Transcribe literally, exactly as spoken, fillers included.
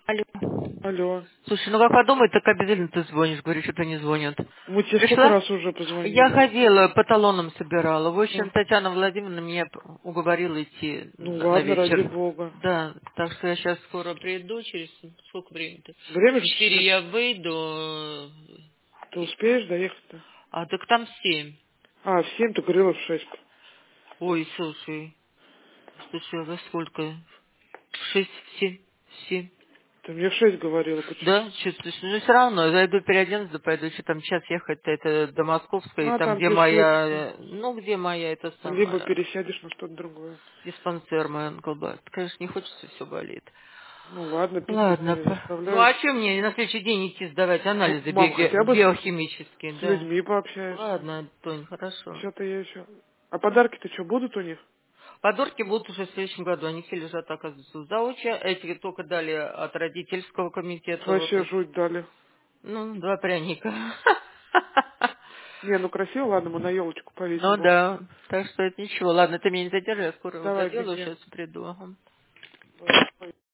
Алло. Алло. Слушай, ну как подумай, так обязательно ты звонишь, говоришь, что-то не звонят. Мы тебе сколько Пришла? раз уже Я позвонили. ходила, по талонам собирала. В общем, Ну, Татьяна Владимировна меня п- уговорила идти ну на, на ладно, ради вечер. бога. Да, так что я сейчас скоро приду, через сколько времени-то? Время В же четыре сейчас. я выйду, э, Ты и- успеешь доехать-то? а так там семь. А, в семь, ты говорила в шесть. Ой, слушай, слушай, а во сколько? В шесть, в семь, в семь. Ты мне в шесть говорила, почему? Да, чувствуешь, ну все равно, зайду переоденусь, да пойду, что там час ехать-то, это до Московской, и А, там, там где тебе моя, светится. э, ну, где моя, это Либо самая, пересядешь на что-то другое. диспансер мой онкобат. Конечно, не хочется, все болит. Ну ладно, пиздить Ладно, меня по- ну заставляют. а что мне на следующий день идти сдавать Ну, анализы мам, био- хотя бы с, биохимические, с да? людьми пообщаешься. Ладно, Тонь, хорошо. Что-то я еще... А подарки-то что, будут у них? Подарки будут уже в следующем году, они все лежат, оказывается, у зауча. Эти только дали от родительского комитета, вот Вообще их, жуть дали. ну, два пряника. Не, ну красиво, ладно, мы на елочку повесим Ну бог. да, так что это ничего. Ладно, ты меня не задержи, я скоро вот Давай, доделаю, беги. сейчас приду. Ага. Ладно,